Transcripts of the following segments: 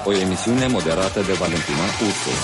O emisiune moderată de Valentina Ursu.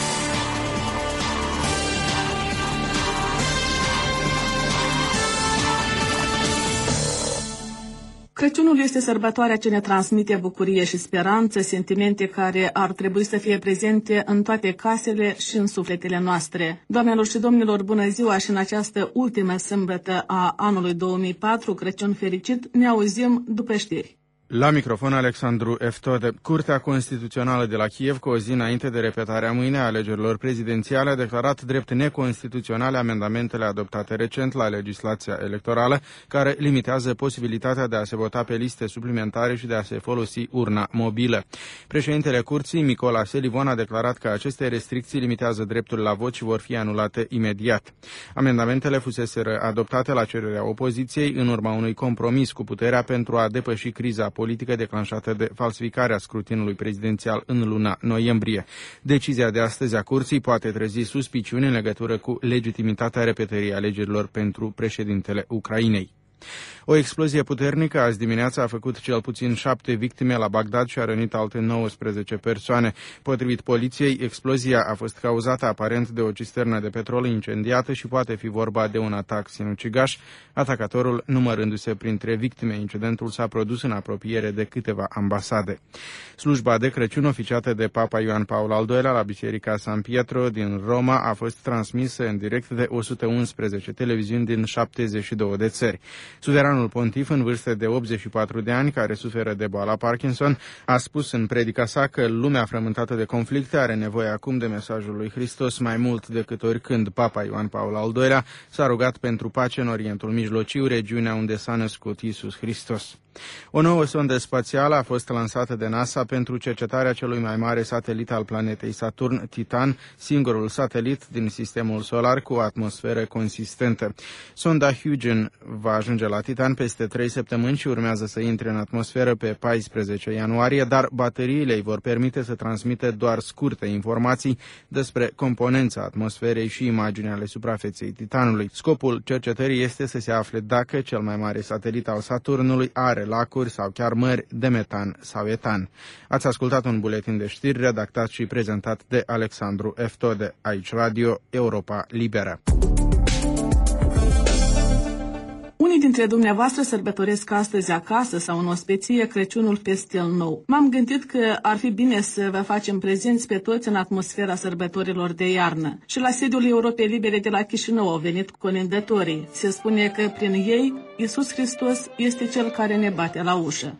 Crăciunul este sărbătoarea ce ne transmite bucurie și speranță, sentimente care ar trebui să fie prezente în toate casele și în sufletele noastre. Doamnelor și domnilor, bună ziua și în această ultimă sâmbătă a anului 2004, Crăciun fericit, ne auzim după știri. La microfon Alexandru Eftode. Curtea Constituțională de la Kiev, cu o zi înainte de repetarea mâine a alegerilor prezidențiale, a declarat drept neconstituționale amendamentele adoptate recent la legislația electorală, care limitează posibilitatea de a se vota pe liste suplimentare și de a se folosi urna mobilă. Președintele Curții, Mykola Selivon, a declarat că aceste restricții limitează dreptul la vot și vor fi anulate imediat. Amendamentele fuseseră adoptate la cererea opoziției în urma unui compromis cu puterea pentru a depăși criza politică declanșată de falsificarea scrutinului prezidențial în luna noiembrie. Decizia de astăzi a Curții poate trezi suspiciuni în legătură cu legitimitatea repetării alegerilor pentru președintele Ucrainei. O explozie puternică azi dimineața a făcut cel puțin 7 victime la Bagdad și a rănit alte 19 persoane. Potrivit poliției, explozia a fost cauzată aparent de o cisternă de petrol incendiată și poate fi vorba de un atac sinucigaș, atacatorul numărându-se printre victime. Incidentul s-a produs în apropiere de câteva ambasade. Slujba de Crăciun oficiată de Papa Ioan Paul al II-lea la Biserica San Pietro din Roma a fost transmisă în direct de 111 televiziuni din 72 de țări. Suveranul pontif, în vârstă de 84 de ani, care suferă de boala Parkinson, a spus în predica sa că lumea frământată de conflicte are nevoie acum de mesajul lui Hristos mai mult decât oricând. Papa Ioan Paul al II-lea s-a rugat pentru pace în Orientul Mijlociu, regiunea unde s-a născut Iisus Hristos. O nouă sondă spațială a fost lansată de NASA pentru cercetarea celui mai mare satelit al planetei Saturn, Titan, singurul satelit din sistemul solar cu o atmosferă consistentă. Sonda Huygen va ajunge la Titan peste 3 săptămâni și urmează să intre în atmosferă pe 14 ianuarie, dar bateriile îi vor permite să transmită doar scurte informații despre componența atmosferei și imagini ale suprafeței Titanului. Scopul cercetării este să se afle dacă cel mai mare satelit al Saturnului are lacuri sau chiar mări de metan sau etan. Ați ascultat un buletin de știri redactat și prezentat de Alexandru Eftode, aici Radio Europa Liberă. Unii dintre dumneavoastră sărbătoresc astăzi acasă sau în ospeție Crăciunul pe stil nou. M-am gândit că ar fi bine să vă facem prezenți pe toți în atmosfera sărbătorilor de iarnă. Și la sediul Europei Libere de la Chișinău au venit colindătorii. Se spune că prin ei Iisus Hristos este cel care ne bate la ușă.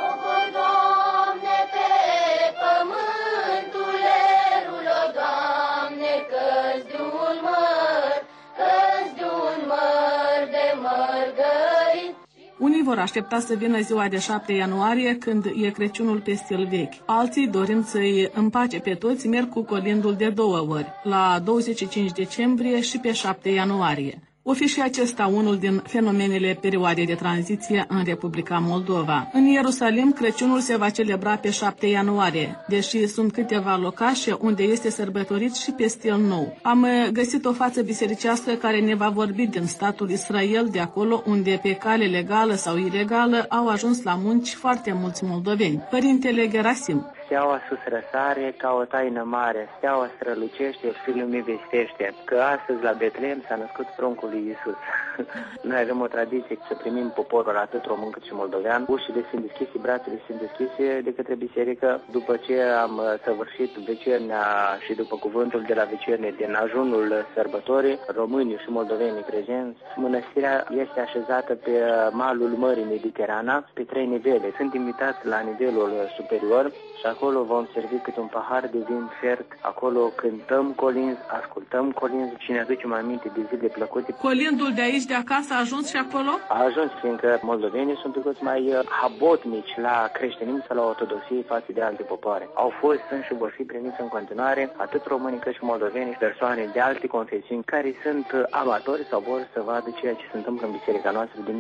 Unii vor aștepta să vină ziua de 7 ianuarie, când e Crăciunul pe stil vechi. Alții, dorind să-i împace pe toți, merg cu colindul de 2 ori, la 25 decembrie și pe 7 ianuarie. O fi și acesta unul din fenomenele perioadei de tranziție în Republica Moldova. În Ierusalim, Crăciunul se va celebra pe 7 ianuarie, deși sunt câteva locașe unde este sărbătorit și pe stil nou. Am găsit o față bisericească care ne va vorbi din statul Israel, de acolo unde pe cale legală sau ilegală au ajuns la munci foarte mulți moldoveni. Părintele Gerasim. Steaua sus răsare ca o taină mare, steaua strălucește și lumii vestește, că astăzi la Betlehem s-a născut pruncul lui Iisus. Noi avem o tradiție să primim poporul atât român cât și moldovean. Ușile sunt deschise, brațele sunt deschise de către biserică. După ce am săvârșit vecernia și după cuvântul de la vecernie din ajunul sărbătorii, românii și moldovenii prezenți, mănăstirea este așezată pe malul Mării Mediterana, pe 3 nivele. Sunt invitați la nivelul superior și acolo vom servi câte un pahar de vin fiert. Acolo cântăm colinzi, ascultăm colinzi și ne aducem aminte de zile plăcute. Colindul de aici, de acasă, a ajuns și acolo? A ajuns, fiindcă moldovenii sunt toți mai habotnici la creștinism sau la ortodoxie față de alte popoare. Au fost, sunt și vor fi primiți în continuare atât românii cât și moldovenii, persoane de alte confesiuni care sunt amatori sau vor să vadă ceea ce se întâmplă în biserica noastră din Neafă.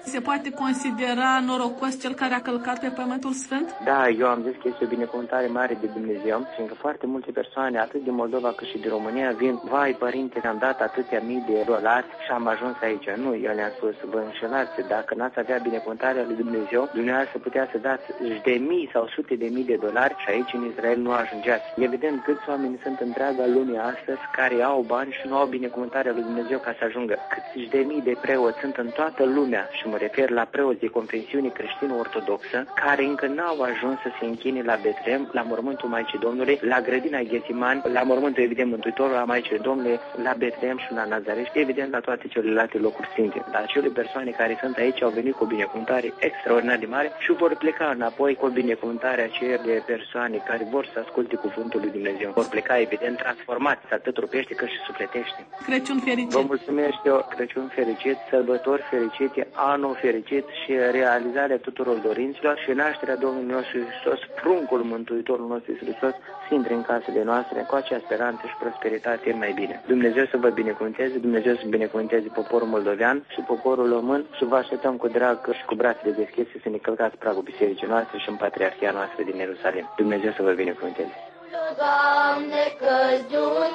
Se poate considera norocos cel care a călcat pe Pământul Sfânt? Da, eu am zis că este o binecuvântare mare de Dumnezeu, fiindcă foarte multe persoane, atât din Moldova cât și din România, vin, vai, părinte, am dat atâtea mii de dolari și am ajuns aici. Nu, eu le-am spus, vă înșelați, dacă n-ați avea binecuvântarea lui Dumnezeu, dumneavoastră putea să dați de mii sau sute de mii de dolari și aici în Israel nu ajungeați. Evident, câți oameni sunt întreaga lume astăzi care au bani și nu au binecuvântarea lui Dumnezeu ca să ajungă. Câți de mii de preoți sunt în toată lumea, și mă refer la preoți de confesiune creștino-ortodoxă, care încă n-au ajuns să se închine la Betlehem, la mormântul Maicii Domnului, la grădina Ghețimani, la mormântul, evident, Mântuitorul, la Maicii Domnului, la Betlehem și la Nazaret, și evident la toate celelalte locuri sfinte. Dar acele persoane care sunt aici au venit cu o binecuvântare extraordinar de mare și vor pleca înapoi cu o binecuvântare aceea de persoane care vor să asculte cuvântul lui Dumnezeu. Vor pleca, evident, transformați, atât trupește cât și sufletește. Crăciun fericit! Vă mulțumesc eu, Crăciun fericit, sărbători fericite, anul fericit și realizarea tuturor dorinților și nașterea Domnului nostru Hristos, pruncul Mântuitorul nostru Hristos, să intre în casele noastre cu acea speranță și prosperitate mai bine. Dumnezeu să vă binecuvânteze, Dumnezeu să binecuvânteze poporul moldovean și poporul român și vă așteptăm cu drag și cu brațele deschise să ne călcați pragul bisericii noastre și în Patriarhia noastră din Ierusalim. Dumnezeu să vă binecuvânteze. Doamne, că-ți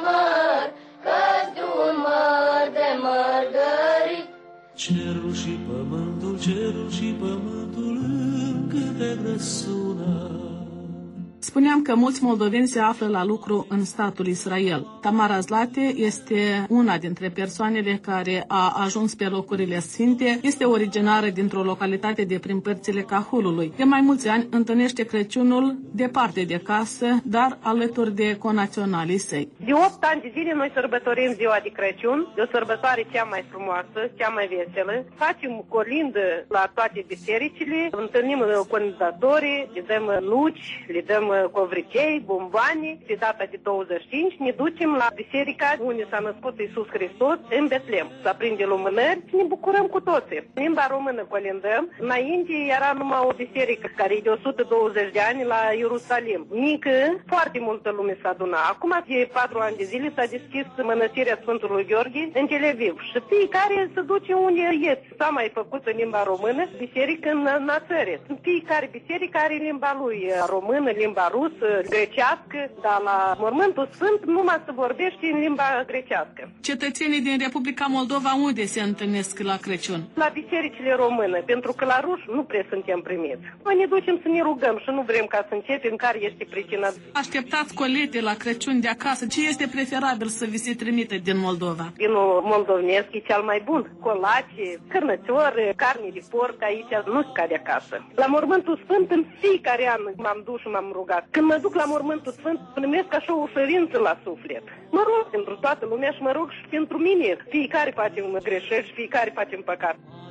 de-un măr de mărgărit. Cerul și pământul încă te răsună. Spuneam că mulți moldoveni se află la lucru în statul Israel. Tamara Zlate este una dintre persoanele care a ajuns pe locurile sfinte. Este originară dintr-o localitate de prin părțile Cahulului. De mai mulți ani întâlnește Crăciunul departe de casă, dar alături de conaționalii săi. De 8 ani de zile noi sărbătorim ziua de Crăciun, de o sărbătoare cea mai frumoasă, cea mai veselă. Facem colindă la toate bisericile, întâlnim condatorii, le dăm luci, le dăm covricei, bomboane, și data de 25 ne ducem la biserica unde s-a născut Iisus Hristos în Betlehem. Să aprinde lumânări și ne bucurăm cu toții. Limba română colindăm. Înainte era numai o biserică care e de 120 de ani la Ierusalim. Mică, foarte multă lume s-a adunat. Acum de 4 ani de zile s-a deschis mănăstirea Sfântului Gheorghe în Tel Aviv și fiecare se duce unde este. S-a mai făcut în limba română biserică în Nazaret. Fiecare biserică are limba lui română, limba rusă, grecească, dar la Mormântul Sfânt numai se vorbește în limba grecească. Cetățenii din Republica Moldova unde se întâlnesc la Crăciun? La bisericile române, pentru că la ruși nu prea suntem primiți. Noi ne ducem să ne rugăm și nu vrem ca să începem care este pricina. Așteptați colete la Crăciun de acasă. Ce este preferabil să vi se trimite din Moldova? Vinul moldovnesc e cel mai bun. Colace, cărnăciori, carne de porc, aici nu ca de acasă. La Mormântul Sfânt în fiecare an m-am dus și m-am rugat. Când mă duc la Mormântul Sfânt, primesc așa o ușurință la suflet. Mă rog pentru toată lumea și mă rog și pentru mine. Fiecare facem greșeli și fiecare facem păcat.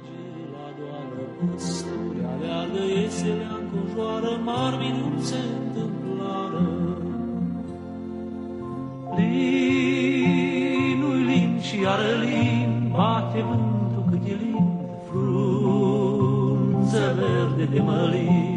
Linul lin și iară lin, bate vântul cât e lin, frunză verde de mălin.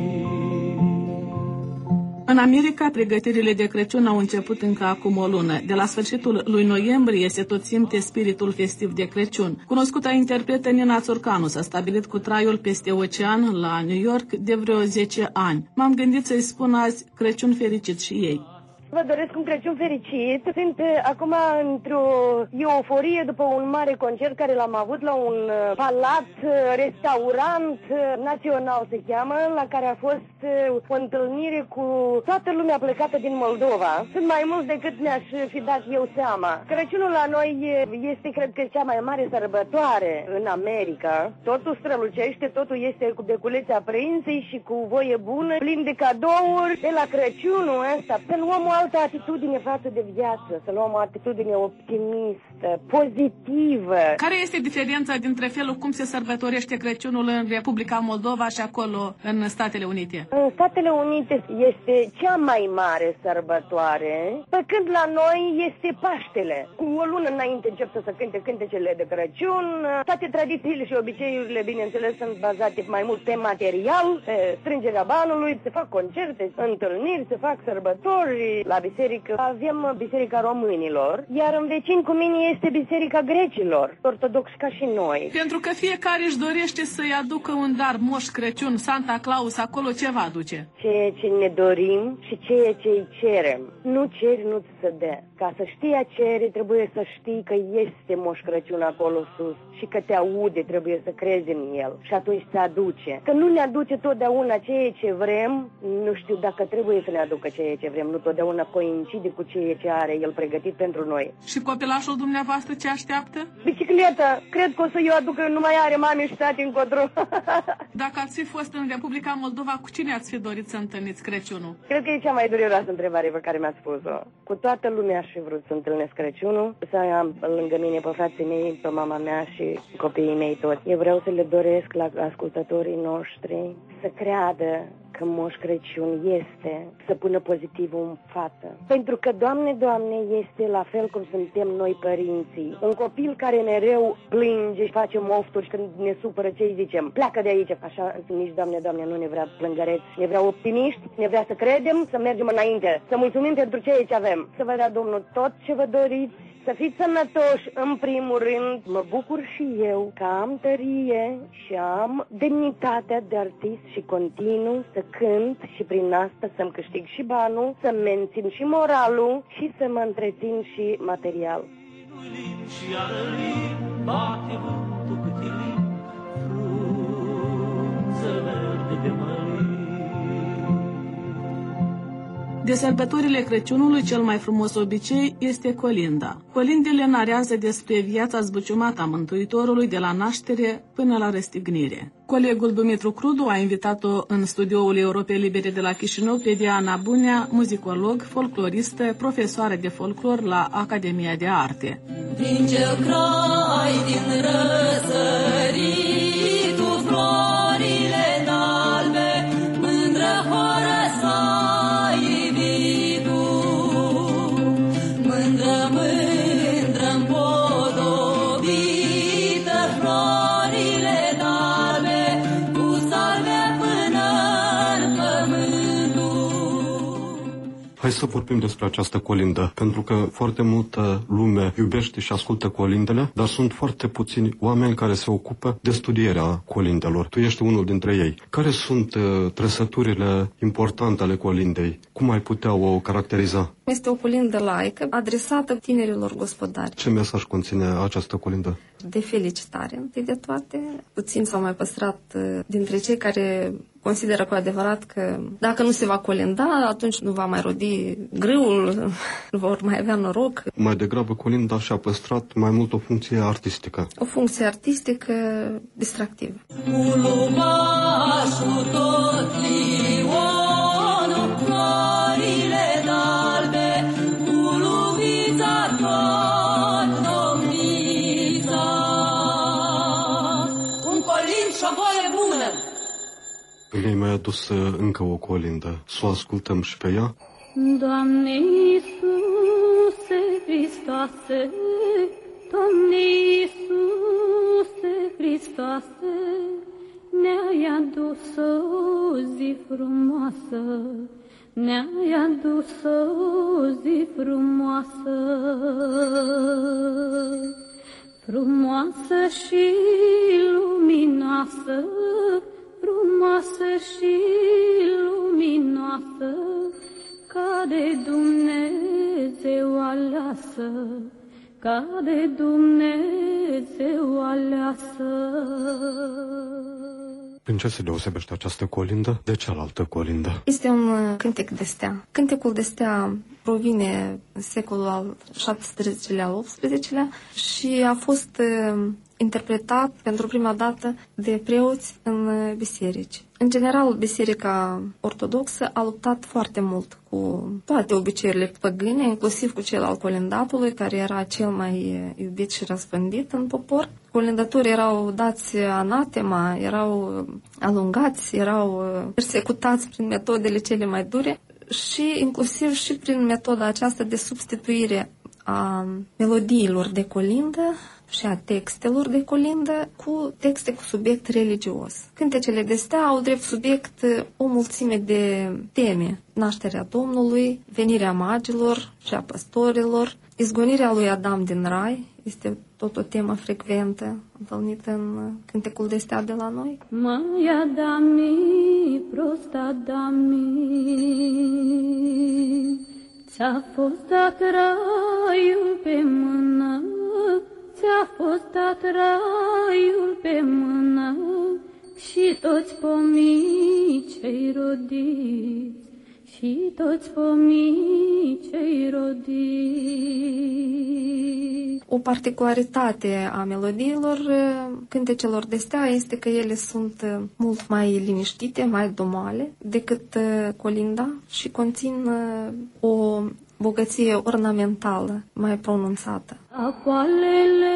În America, pregătirile de Crăciun au început încă acum o lună. De la sfârșitul lui noiembrie se tot simte spiritul festiv de Crăciun. Cunoscuta interpretă Nina Țurcanu s-a stabilit cu traiul peste ocean la New York de vreo 10 ani. M-am gândit să-i spun azi Crăciun fericit și ei. Vă doresc un Crăciun fericit. Sunt acum într-o euforie după un mare concert care l-am avut la un palat, restaurant național se cheamă, la care a fost o întâlnire cu toată lumea plecată din Moldova. Sunt mai mulți decât mi-aș fi dat eu seama. Crăciunul la noi este, cred că, cea mai mare sărbătoare în America. Totul strălucește, totul este cu beculețe aprinse și cu voie bună, plin de cadouri. De la Crăciunul ăsta, să luăm o altă atitudine față de viață, să luăm o atitudine optimistă, pozitivă. Care este diferența dintre felul cum se sărbătorește Crăciunul în Republica Moldova și acolo în Statele Unite? În Statele Unite este cea mai mare sărbătoare, pe când la noi este Paștele. Cu o lună înainte încep să se cânte cântecele de Crăciun. Toate tradițiile și obiceiurile, bineînțeles, sunt bazate mai mult pe material, pe strângerea banului, se fac concerte, întâlniri, se fac sărbători. la biserică avem Biserica Românilor, iar în vecin cu mine este Biserica Grecilor, ortodoxi ca și noi. Pentru că fiecare își dorește să-i aducă un dar, Moș Crăciun, Santa Claus, acolo ce va aduce? Ceea ce ne dorim și ceea ce îi cerem. Nu ceri, nu ți se dă. Ca să știi a cere, trebuie să știi că este Moș Crăciun acolo sus și că te aude, trebuie să crezi în el și atunci te aduce. Că nu ne aduce totdeauna ceea ce vrem, nu știu dacă trebuie să ne aducă ceea ce vrem, nu totdeauna coincide cu ceea ce are el pregătit pentru noi. Și copilașul dumneavoastră ce așteaptă? Bicicletă, cred că o să eu aducă, nu mai are mami și tati încotro. Dacă ați fi fost în Republica Moldova, cu cine ați fi dorit să întâlniți Crăciunul? Cred că e cea mai dureroasă întrebare pe care mi-ați spus-o. Cu toată lumea aș fi vrut să întâlnesc Crăciunul, să am lângă mine pe frații mei, pe mama mea și copiii mei toți. Eu vreau să le doresc la ascultătorii noștri să creadă că Moș Crăciun este, să pună pozitivul în față. Pentru că, Doamne, Doamne, este la fel cum suntem noi părinții. Un copil care mereu plânge și face mofturi și când ne supără, ce îi zicem? Pleacă de aici. Așa nici, Doamne, Doamne, nu ne vrea plângăreți, ne vrea optimiști, ne vrea să credem, să mergem înainte, să mulțumim pentru ceea ce avem. Să vă dea Domnul tot ce vă doriți. Să fiți sănătoși, în primul rând. Mă bucur și eu că am tărie și am demnitatea de artist și continuu să cânt și prin asta să-mi câștig și banul, să mențin și moralul și să mă întrețin și material. Și arălim, bate vântul cât e lin, frunză verde de mălin. De sărbătorile Crăciunului, cel mai frumos obicei este colinda. Colindele narează despre viața zbuciumată a Mântuitorului de la naștere până la răstignire. Colegul Dumitru Crudu a invitat-o în studioul Europei Libere de la Chișinău pe Diana Bunea, muzicolog, folcloristă, profesoară de folclor la Academia de Arte. Din cel crai din răsăritul florile d'albe, mândră horă Hai să vorbim despre această colindă, pentru că foarte multă lume iubește și ascultă colindele, dar sunt foarte puțini oameni care se ocupă de studierea colindelor. Tu ești unul dintre ei. Care sunt trăsăturile importante ale colindei? Cum ai putea o caracteriza? Este o colindă laică, adresată tinerilor gospodari. Ce mesaj conține această colindă? De felicitare, întâi de toate. Puțin s-au mai păstrat dintre cei care consideră cu adevărat că dacă nu se va colinda, atunci nu va mai rodi grâul, nu vor mai avea noroc. Mai degrabă colinda și-a păstrat mai mult o funcție artistică. O funcție artistică distractivă. Le-ai mai adus încă o colindă. Să o ascultăm și pe ea? Doamne Iisuse Hristoase, Doamne Iisuse Hristoase, ne-ai adus o zi frumoasă, ne-ai adus o zi frumoasă, frumoasă și luminoasă, frumoasă și luminoasă, ca de Dumnezeu aleasă, ca de Dumnezeu aleasă. Prin ce se deosebește această colindă de cealaltă colindă? Este un cântec de stea. Cântecul de stea provine în secolul al XVII-lea, al XVIII-lea și a fost interpretat pentru prima dată de preoți în biserici. În general, Biserica Ortodoxă a luptat foarte mult cu toate obiceiurile păgâne, inclusiv cu cel al colindatului, care era cel mai iubit și răspândit în popor. Colindătorii erau dați anatema, erau alungați, erau persecutați prin metodele cele mai dure și inclusiv și prin metoda aceasta de substituire a melodiilor de colindă și a textelor de colindă cu texte cu subiect religios. Cântecele de stea au drept subiect o mulțime de teme. Nașterea Domnului, venirea magilor și a păstorilor, izgonirea lui Adam din rai, este tot o temă frecventă întâlnită în cântecul de stea de la noi. Mai Adami, prost Adami, ți-a fost dat raiul pe mână, ți-a fost dat raiul pe mână și toți pomii cei rodiți, și toți pomii cei rodiți. O particularitate a melodiilor cântecelor de stea este că ele sunt mult mai liniștite, mai domale decât colinda și conțin o bogăție ornamentală mai pronunțată. La poalele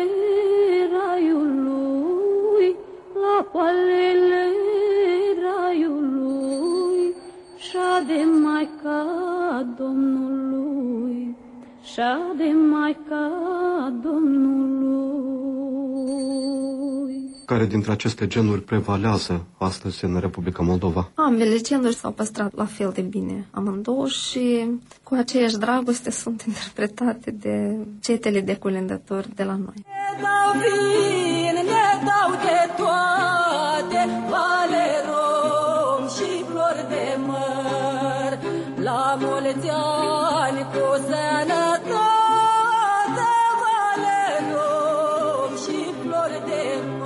raiului, la poalele raiului, șade Maica Domnului, șade Maica Domnului. Care dintre aceste genuri prevalează astăzi în Republica Moldova? Ambele genuri s-au păstrat la fel de bine, amândouă, și cu aceeași dragoste sunt interpretate de cetele de colindători de la noi. Ne dau vin, ne dau de toate, vale rom și flori de măr, la mulți ani cu sănătate, vale rom și flori de măr.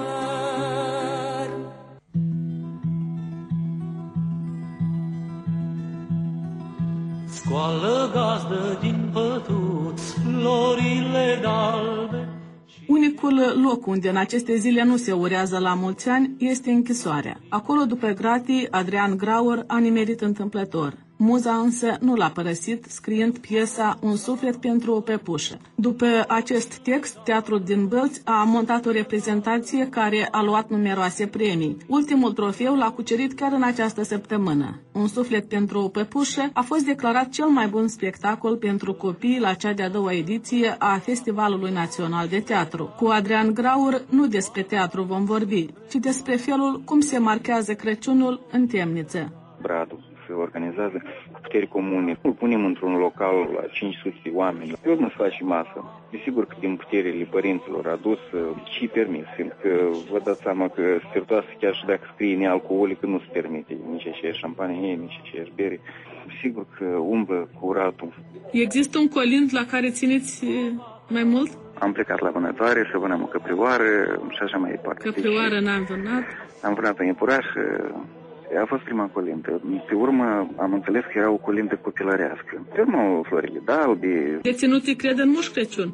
Scoală gazdă din pătuț florile galbe. Unicul loc unde în aceste zile nu se urează la mulți ani este închisoarea. Acolo, după gratii, Adrian Grauer a nimerit întâmplător. Muza însă nu l-a părăsit, scriind piesa Un suflet pentru o pepușă. După acest text, Teatrul din Bălți a montat o reprezentație care a luat numeroase premii. Ultimul trofeu l-a cucerit chiar în această săptămână. Un suflet pentru o pepușă a fost declarat cel mai bun spectacol pentru copii la cea de-a doua ediție a Festivalului Național de Teatru. Cu Adrian Grauer nu despre teatru vom vorbi, ci despre felul cum se marchează Crăciunul în temniță. Bradul se organizează cu puteri comune. Îl punem într-un local la 500 de oameni. Eu nu se face masă. Desigur că din puterile părinților adus și permis. Că vă dați seama că spiritoasă, chiar și dacă scrie nealcoolică, nu se permite nici aceeași șampanie, nici aceeași bere. Sigur că umblă curatul. Există un colind la care țineți mai mult? Am plecat la vânătoare să vânăm o căprioară și așa mai departe. Căprioară n-am vânat? Am vânat în iepuraș. A fost prima colindă. Pe urmă am înțeles că era o colindă copilărească. Pe urmă florile d'albe. Deținuții cred în Moș Crăciun.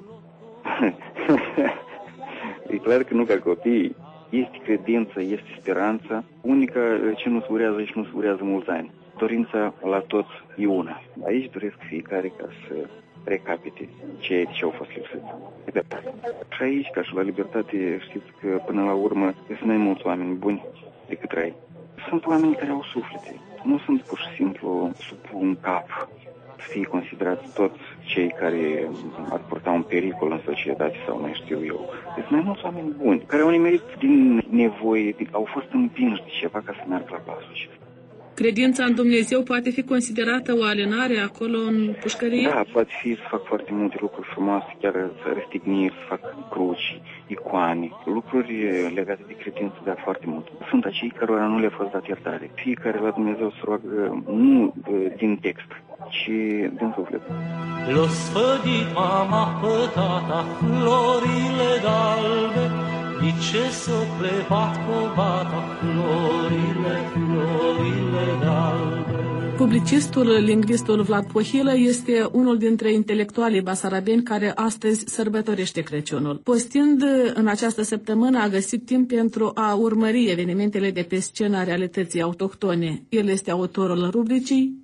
E clar că nu ca copii. Este credință, este speranță. Unica ce nu se urează și nu se urează mulți ani. Dorința la toți e una. Aici doresc fiecare ca să recapite ce au fost lipsit. Și aici, ca și la libertate, știți că până la urmă sunt mai mulți oameni buni decât răi. Sunt oameni care au suflete. Nu sunt pur și simplu sub un cap să fie considerați toți cei care ar purta un pericol în societate sau mai știu eu. Deci mai mulți oameni buni, care au nimerit din nevoie, au fost împinși de ceva ca să meargă la pasul acesta. Credința în Dumnezeu poate fi considerată o alinare acolo în pușcărie? Da, poate fi să fac foarte multe lucruri frumoase, chiar să răstigniri, să fac cruci, icoane, lucruri legate de credință, dar foarte mult. Sunt acei cărora nu le-a fost dat iertare. Fiecare la Dumnezeu se roagă nu din text, ci din suflet. L-o sfădit mama pe tata, florile d'albe, ce s-o plevat cu bata, florile d'albe. Publicistul, lingvistul Vlad Pohilă este unul dintre intelectualii basarabeni care astăzi sărbătorește Crăciunul. Postind în această săptămână, a găsit timp pentru a urmări evenimentele de pe scena realității autohtone. El este autorul rubricii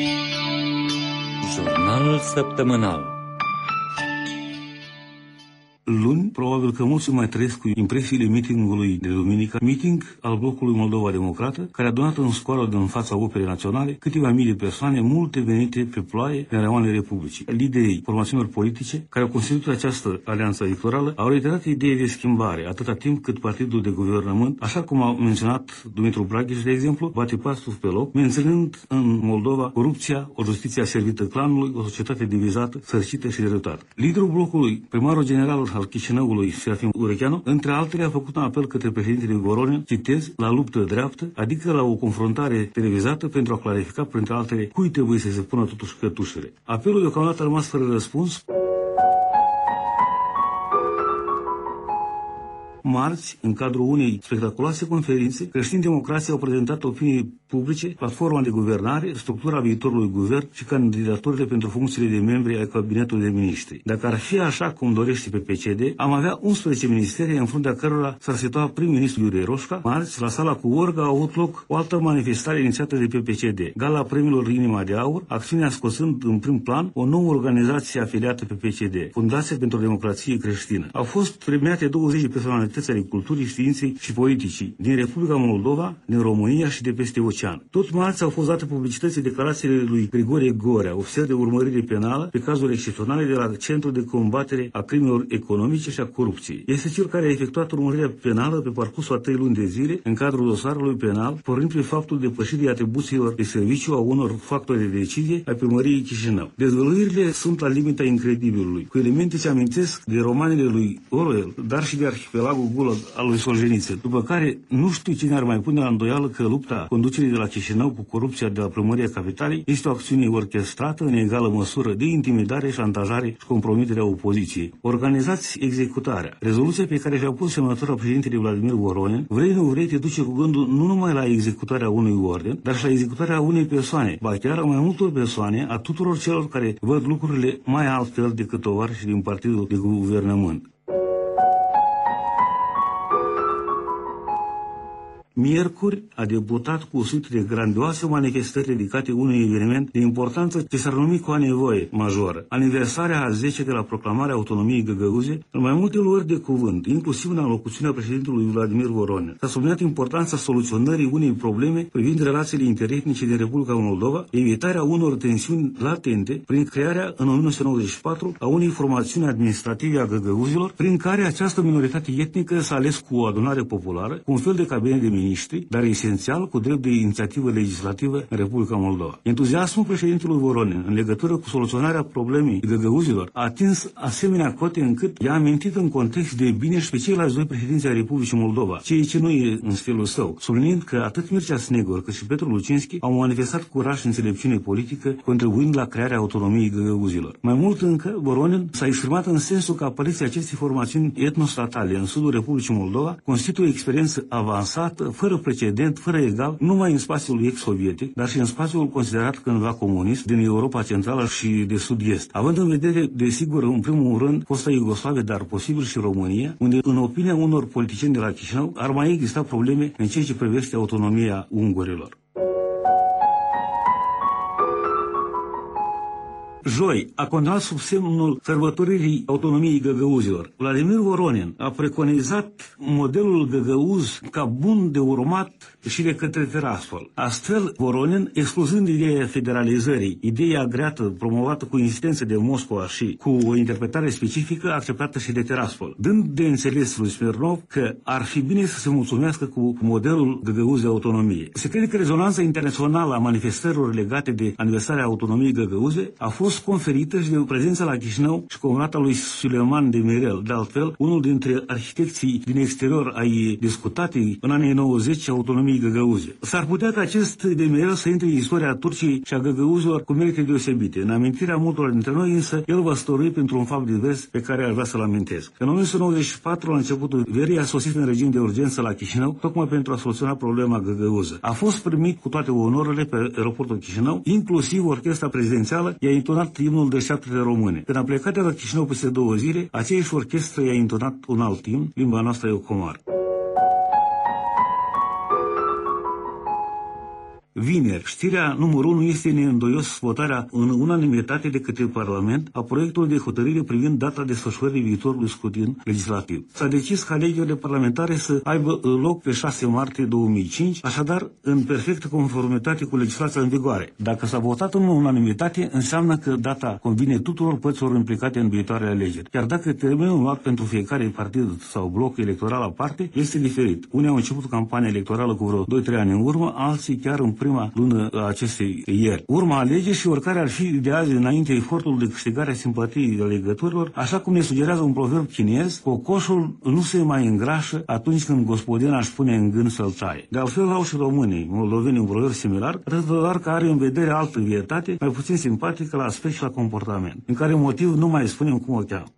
Jurnalul săptămânal. Luni, probabil că mulți mai trăiesc cu impresiile meetingului de duminică, meeting al blocului Moldova Democrată, care a adunat în scoară din fața Operei Naționale câteva mii de persoane, multe venite pe ploaie în reoanele Republicii. Liderii formațiunilor politice care au constituit această alianță electorală au reiterat ideea de schimbare, atâta timp cât partidul de guvernământ, așa cum a menționat Dumitru Braghiș, de exemplu, bate pasul pe loc, menținând în Moldova corupția, o justiție servită clanului, o societate divizată, sărăcită și derutată. Liderul blocului, primarul general al Chișinăului, Serafim Urecheanu, între altele, a făcut un apel către președintele Voronin, citez, la luptă dreaptă, adică la o confruntare televizată pentru a clarifica, printre altele, cui trebuie să se pună totuși cătușele. Apelul deocamdată a rămas fără răspuns. Marți, în cadrul unei spectaculoase conferințe, creștini-democrații au prezentat opiniei publice platforma de guvernare, structura viitorului guvern și candidaturile pentru funcțiile de membri ai cabinetului de miniștri. Dacă ar fi așa cum dorește PPCD, am avea 11 ministere în fruntea cărora s-ar situa prim-ministru Iurie Roșca. Marți, la sala cu Orga a avut loc o altă manifestare inițiată de PPCD, Gala Premiilor Inima de Aur, acțiunea scosând în prim plan o nouă organizație afiliată PPCD, Fundația pentru Democrație Creștină. Au fost premiate 20 de personalități ale culturii, științei și politicii din Republica Moldova, din România și de peste ocean. Tot marți au fost date publicității declarațiile lui Grigore Gorea, ofițer de urmărire penală pe cazuri excepționale de la Centrul de Combatere a Crimelor Economice și a Corupției. Este cel care a efectuat urmărirea penală pe parcursul a 3 luni de zile în cadrul dosarului penal, pornind prin faptul depășirii atribuțiilor de serviciu a unor factori de decizie ai primăriei Chișinău. Dezvăluirile sunt la limita incredibilului, cu elemente ce amintesc de romanele lui Orwell, dar și de arhipelagul Gulă al lui Solzhenitsyn, după care nu știu cine ar mai pune la îndoială că lupta conducerii de la Chișinău cu corupția de la primăria capitalei este o acțiune orchestrată în egală măsură de intimidare, șantajare și compromitere a opoziției. Organizați executarea. Rezoluția pe care și-a pus semnătura președintele Vladimir Voronin, vrei nu vrei, te duce cu gândul nu numai la executarea unui orden, dar și la executarea unei persoane, ba chiar a mai multor persoane, a tuturor celor care văd lucrurile mai altfel decât tovarășii din partidul de guvernământ. Miercuri a debutat cu o suită de grandioase manifestări dedicate unui eveniment de importanță ce s-ar numi cu o nevoie majoră. Aniversarea a 10 de la proclamarea autonomiei găgăuze, în mai multe luări de cuvânt, inclusiv în alocuțiunea președintelui Vladimir Voronin. S-a subliniat importanța soluționării unei probleme privind relațiile interetnice din Republica Moldova, evitarea unor tensiuni latente prin crearea în 1994 a unei formațiuni administrative a găgăuzilor, prin care această minoritate etnică s-a ales cu o adunare populară, cu un fel de cabinet de miniștri, dar esențial cu drept de inițiativă legislativă în Republica Moldova. Entuziasmul președintelui Voronin în legătură cu soluționarea problemei găgăuzilor a atins asemenea cote încât i-a amintit în context de bine și pe ceilalți doi președinți ai Republicii Moldova, ceea ce nu e în stilul său, subliniind că atât Mircea Snegor cât și Petru Lucinski au manifestat curaj și înțelepciune politică, contribuind la crearea autonomiei găgăuzilor. Mai mult încă, Voronin s-a exprimat în sensul că apariția acestei formațiuni etnostatale în sudul Republicii Moldova constituie o experiență avansată, fără precedent, fără egal, numai în spațiul ex-sovietic, dar și în spațiul considerat cândva comunist din Europa Centrală și de Sud-Est. Având în vedere, desigur, în primul rând, fosta Iugoslavie, dar posibil și România, unde, în opinia unor politicieni de la Chișinău, ar mai exista probleme în ceea ce privește autonomia ungurilor. Joi a condamnat sub semnul sărbătoririi autonomiei găgăuzilor. Vladimir Voronin a preconizat modelul găgăuz ca bun de urmat și de către Tiraspol. Astfel, Voronin, excluzând ideea federalizării, ideea agreată promovată cu insistență de Moscova și cu o interpretare specifică acceptată și de Tiraspol, dând de înțeles lui Smirnov că ar fi bine să se mulțumească cu modelul găgăuz de autonomie. Se crede că rezonanța internațională a manifestărilor legate de aniversarea autonomiei găgăuze a fost conferită și de prezența la Chișinău și comuna lui Suleiman Demirel, de altfel, unul dintre arhitecții din exterior ai discutatei în anii 90 autonomiei găgăuze. S-ar putea ca acest Demirel să intre în istoria Turciei și a găgăuzilor cu merite deosebite. În amintirea multor dintre noi, însă, el va stărui pentru un fapt divers pe care ar vrea să-l amintesc. În 1994, la începutul verii, a sosit în regim de urgență la Chișinău, tocmai pentru a soluționa problema găgăuză. A fost primit cu toate onorurile pe aeroportul Chișinău, inclusiv orchestra prezidențială i-a intonat imnul de șaptele române. Când a plecat de la Chișinău peste 2 zile, aceeași orchestră i-a intonat un alt imn, limba noastră e Ocomar. Vineri, știrea numărul 1 este neîndoios votarea în unanimitate de către Parlament a proiectului de hotărâre privind data desfășurării viitorului scrutin legislativ. S-a decis ca alegerile parlamentare să aibă loc pe 6 martie 2005, așadar în perfectă conformitate cu legislația în vigoare. Dacă s-a votat în unanimitate, înseamnă că data convine tuturor părților implicate în viitoarele alegeri. Chiar dacă termenul luat pentru fiecare partid sau bloc electoral aparte este diferit. Unii au început campania electorală cu vreo 2-3 ani în urmă, alții chiar în prima lună a acestei ieri. Urma alegeri și oricare ar fi de azi înainte efortul de câștigare a simpatiei alegătorilor, așa cum ne sugerează un proverb chinez, cocoșul nu se mai îngrașă atunci când gospodina își pune în gând să-l taie. De altfel au și românii, moldovenii un proverb similar, doar că are în vedere altă vietate, mai puțin simpatică la aspect și la comportament, în care motiv nu mai spunem cum o cheamă.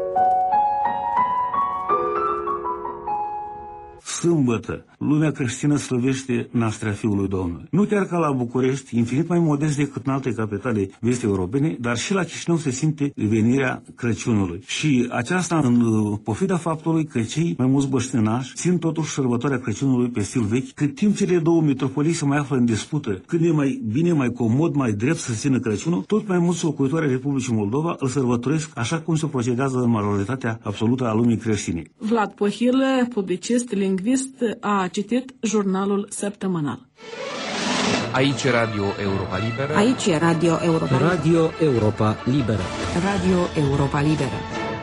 Sâmbătă, lumea creștină slăvește nașterea Fiului Domnului. Nu chiar ca la București, infinit mai modest decât în alte capitale vest europene, dar și la Chișinău se simte venirea Crăciunului. Și aceasta în pofida faptului că cei mai mulți băștinași țin totuși sărbătoarea Crăciunului pe stil vechi, cât timp cele două mitropolii se mai află în dispută, cât e mai bine, mai comod, mai drept să țină Crăciunul, tot mai mulți locuitori ai Republicii Moldova îl sărbătoresc așa cum se procedează în majoritatea absolută a lumii creștine. Vlad Pohilă, publicist, lingvist, a citit jurnalul săptămânal. Aici Radio Europa Liberă. Aici e Radio Europa. Radio Europa Liberă. Radio Europa Liberă.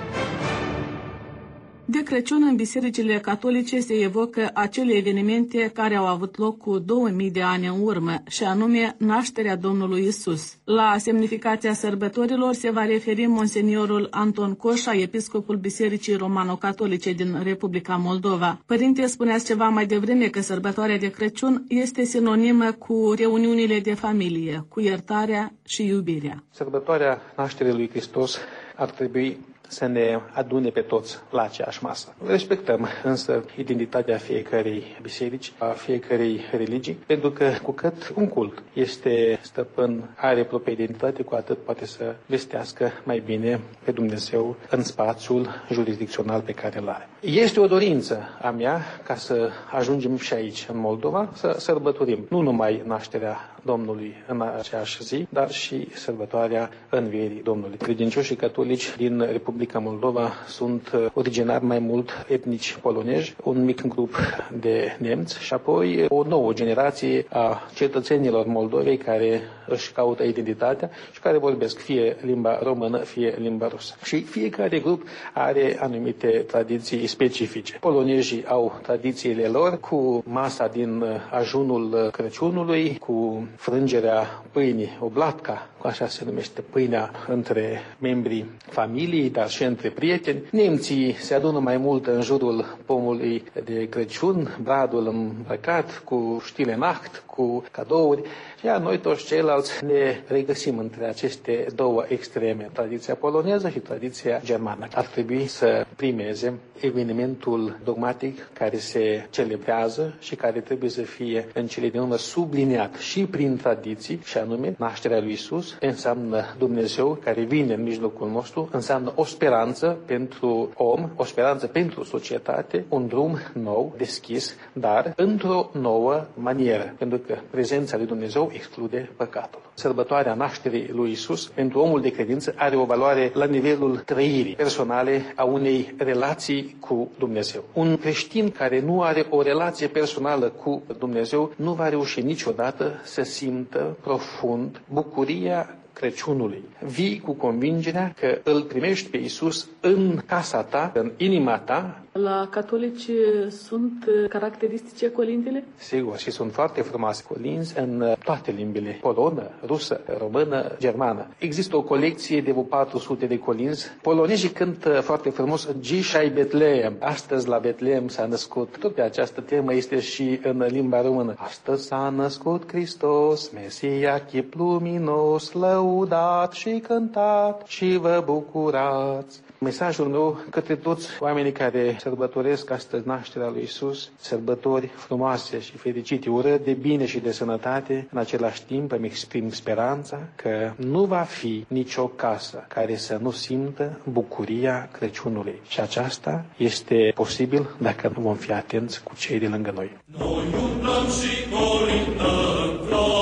De Crăciun, în bisericile catolice se evocă acele evenimente care au avut loc cu 2000 de ani în urmă, și anume nașterea Domnului Isus. La semnificația sărbătorilor se va referi monseniorul Anton Coșa, episcopul Bisericii Romano-Catolice din Republica Moldova. Părinte, spuneați ceva mai devreme că sărbătoarea de Crăciun este sinonimă cu reuniunile de familie, cu iertarea și iubirea. Sărbătoarea nașterii lui Hristos ar trebui să ne adune pe toți la aceeași masă. Respectăm însă identitatea fiecărei biserici, a fiecărei religii, pentru că cu cât un cult este stăpân, are propria identitate, cu atât poate să vestească mai bine pe Dumnezeu în spațiul jurisdicțional pe care îl are. Este o dorință a mea ca să ajungem și aici, în Moldova, să sărbătorim nu numai nașterea Domnului în aceeași zi, dar și sărbătoarea învierii Domnului. Credincioșii catolici din Republica Moldova sunt originari mai mult etnici polonezi, un mic grup de nemți și apoi o nouă generație a cetățenilor Moldovei care își caută identitatea și care vorbesc fie limba română, fie limba rusă. Și fiecare grup are anumite tradiții specifice. Polonezii au tradițiile lor cu masa din ajunul Crăciunului, cu frângerea pâinii, oblatca, așa se numește pâinea între membrii familiei, dar și între prieteni. Nemții se adună mai mult în jurul pomului de Crăciun, bradul îmbrăcat cu Stille Nacht, cu cadouri, iar noi toți ceilalți ne regăsim între aceste două extreme, tradiția poloneză și tradiția germană. Ar trebui să primeze evenimentul dogmatic care se celebrează și care trebuie să fie în cele din urmă subliniat și prin tradiții, și anume nașterea lui Isus înseamnă Dumnezeu care vine în mijlocul nostru, înseamnă o speranță pentru om, o speranță pentru societate, un drum nou, deschis, dar într-o nouă manieră, pentru că prezența lui Dumnezeu exclude păcatul. Sărbătoarea nașterii lui Isus pentru omul de credință are o valoare la nivelul trăirii personale a unei relații cu Dumnezeu. Un creștin care nu are o relație personală cu Dumnezeu nu va reuși niciodată să simtă profund bucuria Crăciunului. Vii cu convingerea că îl primești pe Isus în casa ta, în inima ta. La catolici sunt caracteristice colindele? Sigur, și sunt foarte frumoase colinzi în toate limbile, polonă, rusă, română, germană. Există o colecție de 400 de colinzi. Polonezii cântă foarte frumos Dzisiaj Betleem. Astăzi la Betleem s-a născut. Tot pe această temă este și în limba română. Astăzi s-a născut Hristos, Mesia, chip luminos, lăudat și cântat și vă bucurați. Mesajul meu către toți oamenii care sărbătoresc astăzi nașterea lui Isus, sărbători frumoase și fericite, urări de bine și de sănătate, în același timp îmi exprim speranța că nu va fi nicio casă care să nu simtă bucuria Crăciunului. Și aceasta este posibil dacă nu vom fi atenți cu cei de lângă noi. Noi umblăm și colindăm.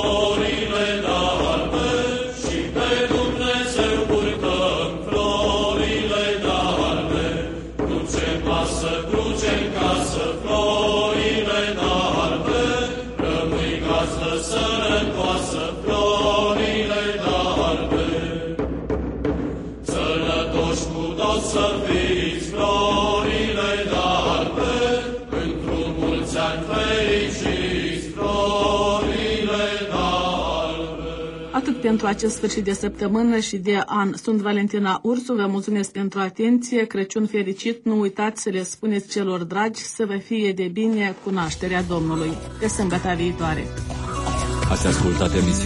pentru acest sfârșit de săptămână și de an. Sunt Valentina Ursu, vă mulțumesc pentru atenție, Crăciun fericit, nu uitați să le spuneți celor dragi să vă fie de bine cu nașterea Domnului. Pe sâmbătă viitoare! Ați ascultat emisiunea